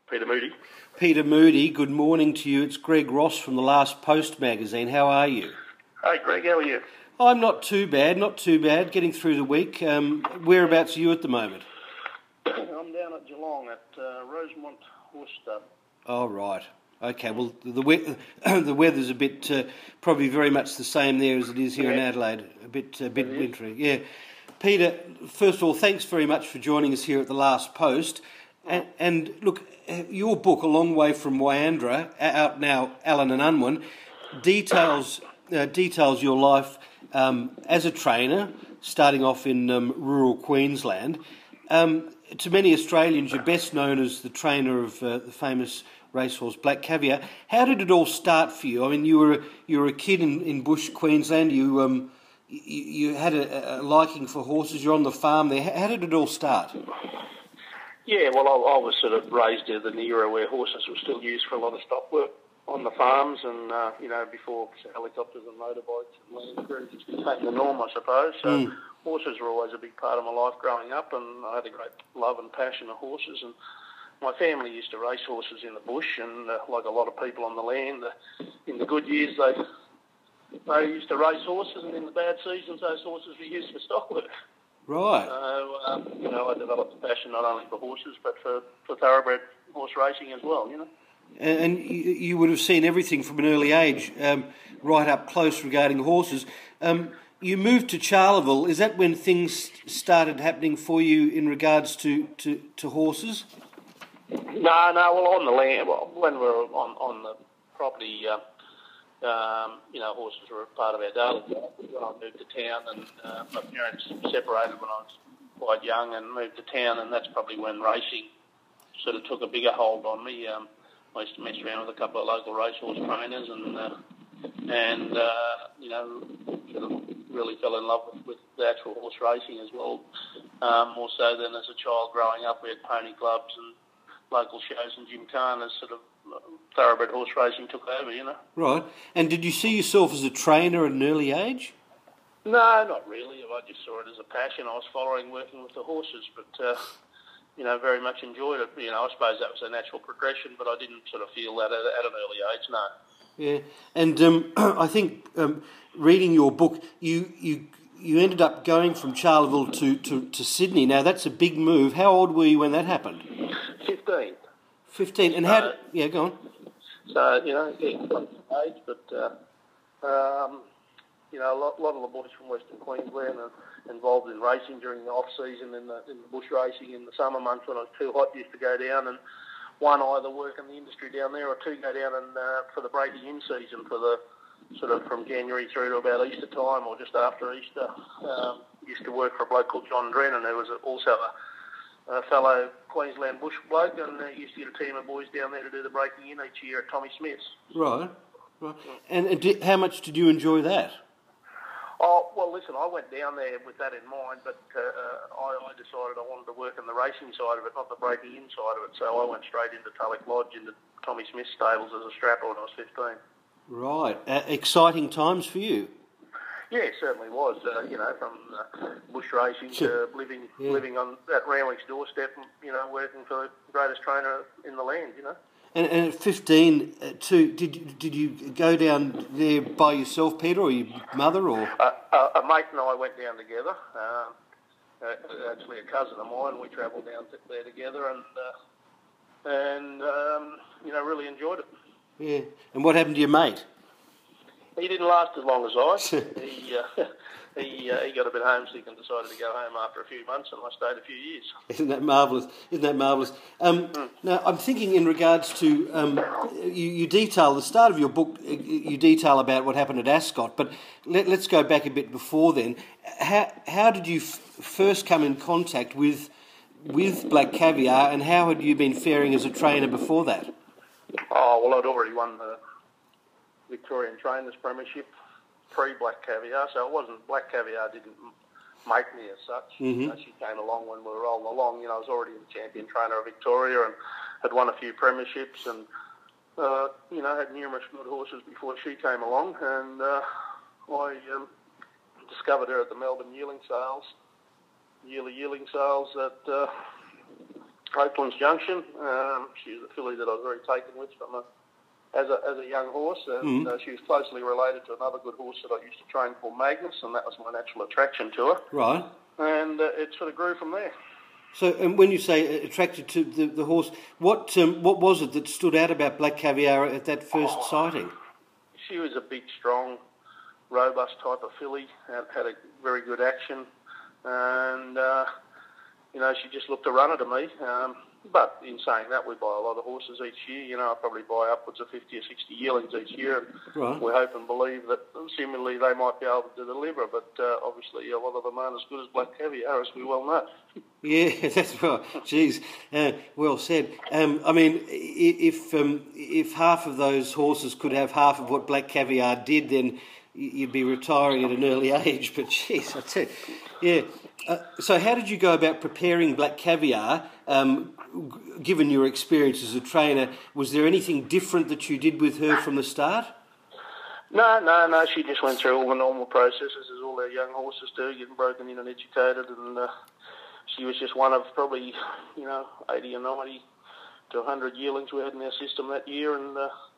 Peter Moody. Peter Moody, good morning to you. It's Greg Ross from the Last Post magazine. How are you? Hi Greg, how are you? I'm not too bad, getting through the week. Whereabouts are you at the moment? I'm down at Geelong at Rosemont Horse Stud. Oh, right. Okay, well, the weather's a bit, probably very much the same there as it is here in Adelaide, a bit wintry. Yeah. Peter, first of all, thanks very much for joining us here at the Last Post. And look, your book, A Long Way from Wyandra, out now, Allen and Unwin, details your life as a trainer, starting off in rural Queensland. To many Australians, you're best known as the trainer of the famous racehorse Black Caviar. How did it all start for you? I mean, you were a kid in bush Queensland. You had a liking for horses. You're on the farm there. How did it all start? Yeah, well, I was sort of raised in the era where horses were still used for a lot of stock work on the farms, and before helicopters and motorbikes and land cruisers became the norm, I suppose. So horses were always a big part of my life growing up, and I had a great love and passion of horses. And my family used to race horses in the bush, and like a lot of people on the land, in the good years they used to race horses, and in the bad seasons those horses were used for stock work. Right. So, I developed a passion not only for horses but for thoroughbred horse racing as well, And you would have seen everything from an early age, right up close regarding horses. You moved to Charleville. Is that when things started happening for you in regards to horses? No. Well, on the land, when we were on the property, horses were a part of our daily life. When I moved to town, and my parents separated when I was quite young and moved to town, and that's probably when racing sort of took a bigger hold on me. I used to mess around with a couple of local racehorse trainers, and sort of really fell in love with the actual horse racing as well. More so than as a child growing up, we had pony clubs and local shows and gymkhanas. Sort of thoroughbred horse racing took over, Right. And did you see yourself as a trainer at an early age? No, not really. I just saw it as a passion. I was following working with the horses, but very much enjoyed it. I suppose that was a natural progression, but I didn't sort of feel that at an early age, no. Yeah, and I think reading your book, you ended up going from Charleville to Sydney. Now, that's a big move. How old were you when that happened? 15. 15, and how... go on. So, age, but, a lot of the boys from Western Queensland are involved in racing during the off-season in the bush racing in the summer months when it was too hot, used to go down and one either work in the industry down there or two go down and for the breaking in season for the sort of from January through to about Easter time or just after Easter. Used to work for a bloke called John Drennan, who was also a fellow Queensland bush bloke, and used to get a team of boys down there to do the breaking in each year at Tommy Smith's. Right. And how much did you enjoy that? Oh, well, listen, I went down there with that in mind, but I decided I wanted to work in the racing side of it, not the breaking in side of it, so I went straight into Tulloch Lodge, into Tommy Smith's stables as a strapper when I was 15. Right. Exciting times for you. Yeah, it certainly was. From bush racing to living on at Randwick's doorstep, working for the greatest trainer in the land, And at 15, did you go down there by yourself, Peter, or your mother, or? A mate and I went down together. Actually, a cousin of mine. We travelled down there together, and really enjoyed it. Yeah. And what happened to your mate? He didn't last as long as I. He got a bit homesick and decided to go home after a few months, and I stayed a few years. Isn't that marvellous? Now, I'm thinking in regards to, you detail, the start of your book, you detail about what happened at Ascot, but let's go back a bit before then. How did you first come in contact with Black Caviar, and how had you been faring as a trainer before that? Oh, well, I'd already won the Victorian Trainers Premiership pre-Black Caviar, so it wasn't, Black Caviar didn't make me as such. Mm-hmm. She came along when we were rolling along. I was already the champion trainer of Victoria and had won a few premierships and, had numerous good horses before she came along, and I discovered her at the Melbourne yearly sales that Oaklands Junction. She was a filly that I was very taken with as a young horse, and she was closely related to another good horse that I used to train called Magnus, and that was my natural attraction to her. Right. And it sort of grew from there. So, and when you say attracted to the horse, what was it that stood out about Black Caviar at that first sighting? She was a big, strong, robust type of filly, had a very good action, and she just looked a runner to me. But in saying that, we buy a lot of horses each year. I probably buy upwards of 50 or 60 yearlings each year. Right. We hope and believe that similarly they might be able to deliver, but obviously a lot of them aren't as good as Black Caviar, as we well know. Yeah, that's right. Jeez, well said. I mean, if half of those horses could have half of what Black Caviar did, then you'd be retiring at an early age. But jeez, I tell you, yeah. So how did you go about preparing Black Caviar? Given your experience as a trainer, was there anything different that you did with her from the start? No. She just went through all the normal processes as all our young horses do, getting broken in and educated, and she was just one of probably 80 or 90 to 100 yearlings we had in our system that year, and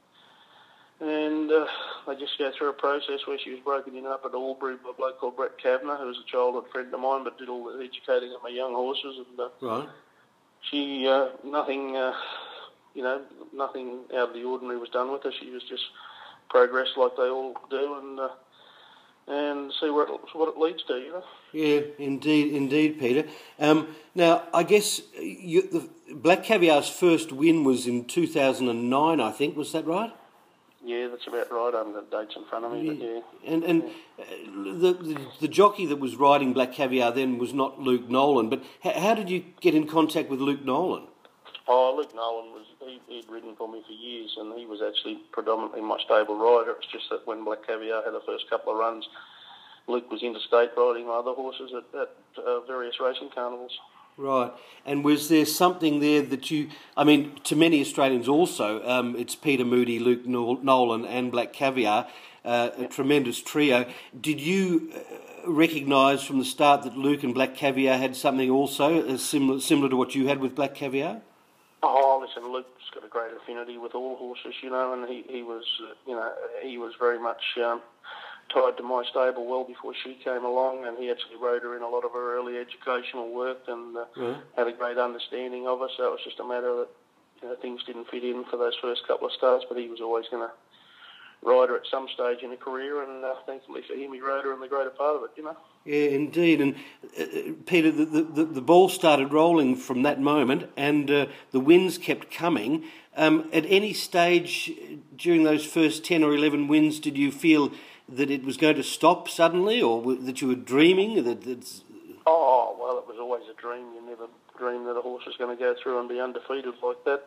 they just go through a process where she was broken in up at Albury by a bloke called Brett Kavanagh, who was a childhood friend of mine, but did all the educating of my young horses, and right. She nothing out of the ordinary was done with her. She was just progressed like they all do, and see what it leads to, Yeah, indeed, Peter. Now, I guess the Black Caviar's first win was in 2009, I think. Was that right? Yeah, that's about right. I haven't got dates in front of me, but yeah. And the jockey that was riding Black Caviar then was not Luke Nolan, but how did you get in contact with Luke Nolan? Oh, Luke Nolan he'd ridden for me for years, and he was actually predominantly my stable rider. It's just that when Black Caviar had the first couple of runs, Luke was interstate riding other horses at various racing carnivals. Right. And was there something there that to many Australians also, it's Peter Moody, Luke Nolan and Black Caviar, a tremendous trio. Did you recognise from the start that Luke and Black Caviar had something also similar to what you had with Black Caviar? Oh, listen, Luke's got a great affinity with all horses, and he was very much tied to my stable well before she came along, and he actually rode her in a lot of her early educational work and had a great understanding of her. So it was just a matter that things didn't fit in for those first couple of starts, but he was always going to ride her at some stage in a career, and thankfully for him, he rode her in the greater part of it, Yeah, indeed. And Peter, the ball started rolling from that moment, and the wins kept coming. At any stage during those first 10 or 11 wins, did you feel that it was going to stop suddenly, or that you were dreaming? Oh, well, it was always a dream. You never dream that a horse is going to go through and be undefeated like that.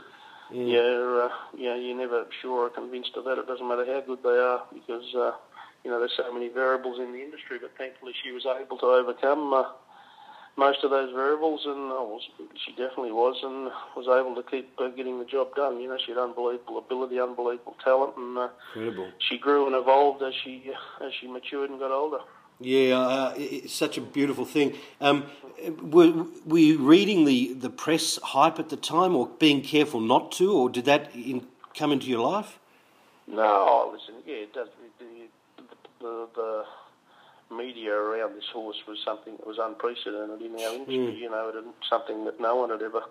You're never sure or convinced of that. It doesn't matter how good they are, because there's so many variables in the industry. But thankfully, she was able to overcome most of those variables, and she definitely was, and was able to keep getting the job done. She had unbelievable ability, unbelievable talent, and incredible. She grew and evolved as she matured and got older. Yeah, it's such a beautiful thing. Were you reading the press hype at the time, or being careful not to, or did that come into your life? No, listen, it does. The media around this horse was something that was unprecedented in our industry. Something that no one had ever,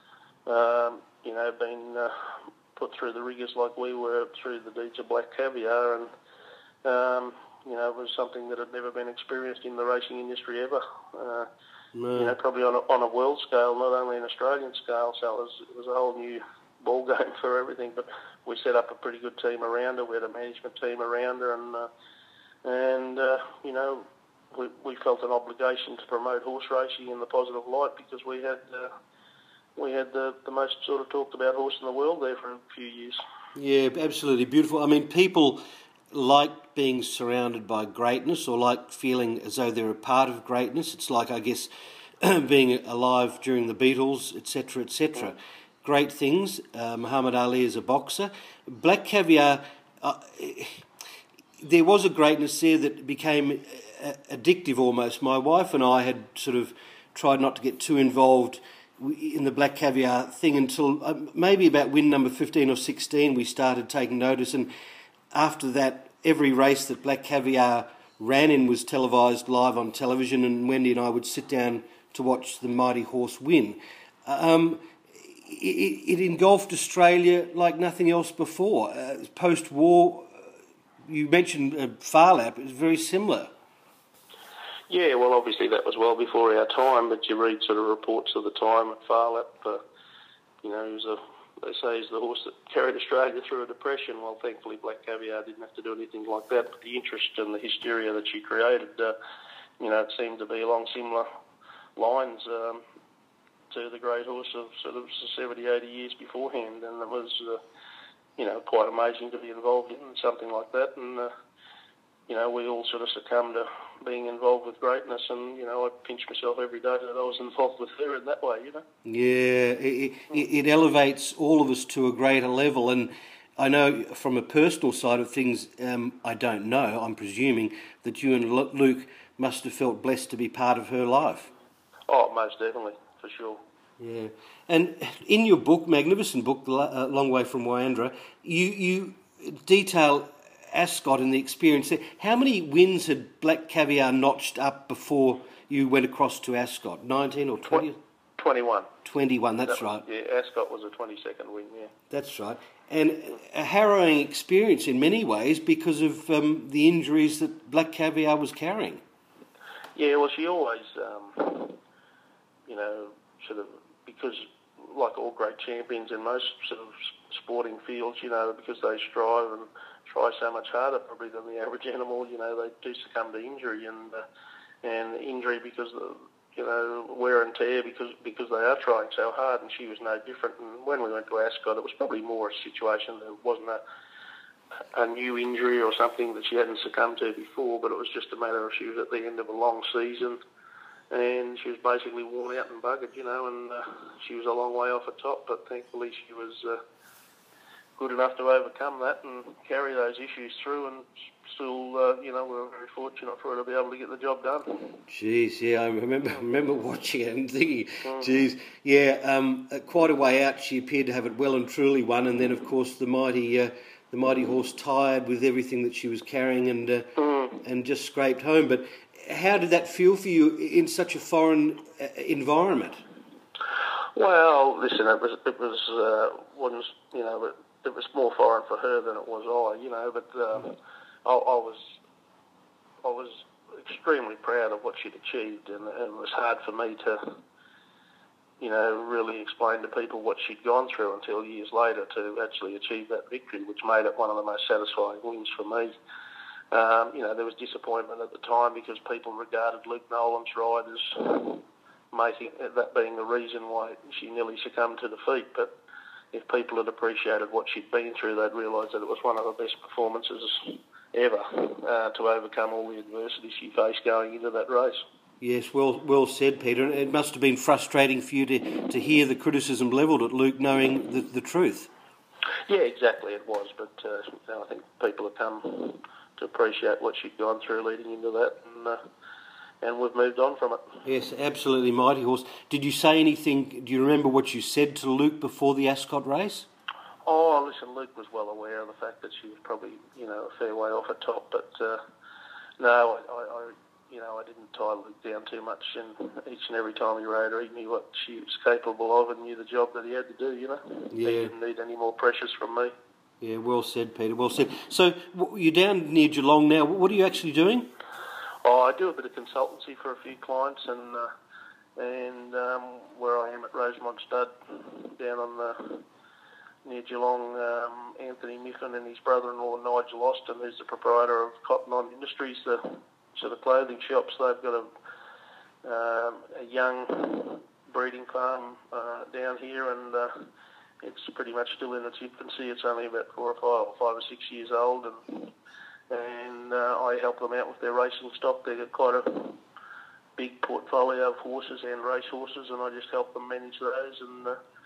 been put through the rigours like we were through the deeds of Black Caviar, and it was something that had never been experienced in the racing industry ever. Probably on a world scale, not only an Australian scale. So it was a whole new ball game for everything. But we set up a pretty good team around her. We had a management team around her, and we felt an obligation to promote horse racing in the positive light, because we had the most sort of talked about horse in the world there for a few years. Yeah, absolutely beautiful. I mean, people like being surrounded by greatness, or like feeling as though they're a part of greatness. It's like, I guess, being alive during the Beatles, etc., etc. Great things. Muhammad Ali is a boxer. Black Caviar, there was a greatness there that became addictive almost. My wife and I had sort of tried not to get too involved in the Black Caviar thing until maybe about win number 15 or 16 we started taking notice, and after that every race that Black Caviar ran in was televised live on television, and Wendy and I would sit down to watch the mighty horse win. It engulfed Australia like nothing else before. Post-war, you mentioned Phar Lap, it was very similar. Yeah, well, obviously that was well before our time, but you read sort of reports of the time at Phar Lap. He was they say he's the horse that carried Australia through a depression. Well, thankfully Black Caviar didn't have to do anything like that, but the interest and the hysteria that she created, it seemed to be along similar lines to the great horse of sort of 70, 80 years beforehand, and it was, quite amazing to be involved in something like that, and, we all sort of succumbed to being involved with greatness, and, I pinch myself every day that I was involved with her in that way, Yeah, it elevates all of us to a greater level, and I know from a personal side of things, I don't know, I'm presuming that you and Luke must have felt blessed to be part of her life. Oh, most definitely, for sure. Yeah, and in your book, magnificent book, Long Way from Wyandra, you detail Ascot and the experience there. How many wins had Black Caviar notched up before you went across to Ascot? 19 or 20? 21. 21, that's right. Yeah, Ascot was a 22nd win, yeah. That's right. And a harrowing experience in many ways because of the injuries that Black Caviar was carrying. Yeah, well, she always, sort of, because like all great champions in most sort of sporting fields, because they strive and try so much harder probably than the average animal, they do succumb to injury and injury because of, wear and tear because they are trying so hard, and she was no different. And when we went to Ascot, it was probably more a situation that wasn't a new injury or something that she hadn't succumbed to before, but it was just a matter of she was at the end of a long season and she was basically worn out and buggered, and she was a long way off the top, but thankfully she was good enough to overcome that and carry those issues through, and still, we were very fortunate for her to be able to get the job done. Jeez, yeah, I remember watching it and thinking, geez, yeah, quite a way out she appeared to have it well and truly won, and then of course the mighty horse tired with everything that she was carrying and just scraped home. But how did that feel for you in such a foreign environment? Well, listen, it was more foreign for her than it was I, but I was extremely proud of what she'd achieved, and it was hard for me to, really explain to people what she'd gone through until years later to actually achieve that victory, which made it one of the most satisfying wins for me. There was disappointment at the time because people regarded Luke Nolan's ride as making that being the reason why she nearly succumbed to defeat. But if people had appreciated what she'd been through, they'd realise that it was one of the best performances ever to overcome all the adversity she faced going into that race. Yes, well said, Peter. It must have been frustrating for you to hear the criticism levelled at Luke, knowing the truth. Yeah, exactly, it was. But I think people have come to appreciate what she'd gone through leading into that, and we've moved on from it. Yes, absolutely, mighty horse. Did you say anything? Do you remember what you said to Luke before the Ascot race? Oh, listen, Luke was well aware of the fact that she was probably, a fair way off the top, but no, I didn't tie Luke down too much, and each and every time he rode her, he knew what she was capable of and knew the job that he had to do, Yeah. He didn't need any more pressures from me. Yeah, well said, Peter, well said. So you're down near Geelong now. What are you actually doing? Oh, I do a bit of consultancy for a few clients, and where I am at Rosemont Stud, down on near Geelong, Anthony Miffin and his brother-in-law Nigel Austin, who's the proprietor of Cotton On Industries, the sort of clothing shops. They've got a young breeding farm down here, and it's pretty much still in its infancy. It's only about 5 or 6 years old, and I help them out with their racing stock. They've got quite a big portfolio of horses and race horses, and I just help them manage those and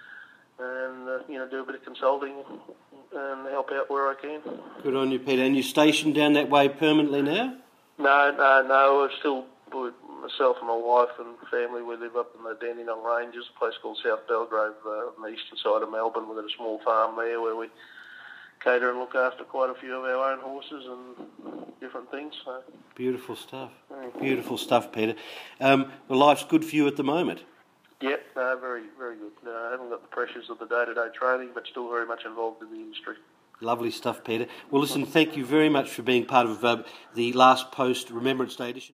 do a bit of consulting and help out where I can. Good on you, Peter. And you're stationed down that way permanently now? No. We're still myself and my wife and family, we live up in the Dandenong Ranges, a place called South Belgrave, on the eastern side of Melbourne. We've got a small farm there where we cater and look after quite a few of our own horses and different things. So. Beautiful stuff. Beautiful stuff, Peter. The life's good for you at the moment. Yeah, no, very, very good. I haven't got the pressures of the day-to-day training, but still very much involved in the industry. Lovely stuff, Peter. Well, listen, thank you very much for being part of the Last Post Remembrance Day edition.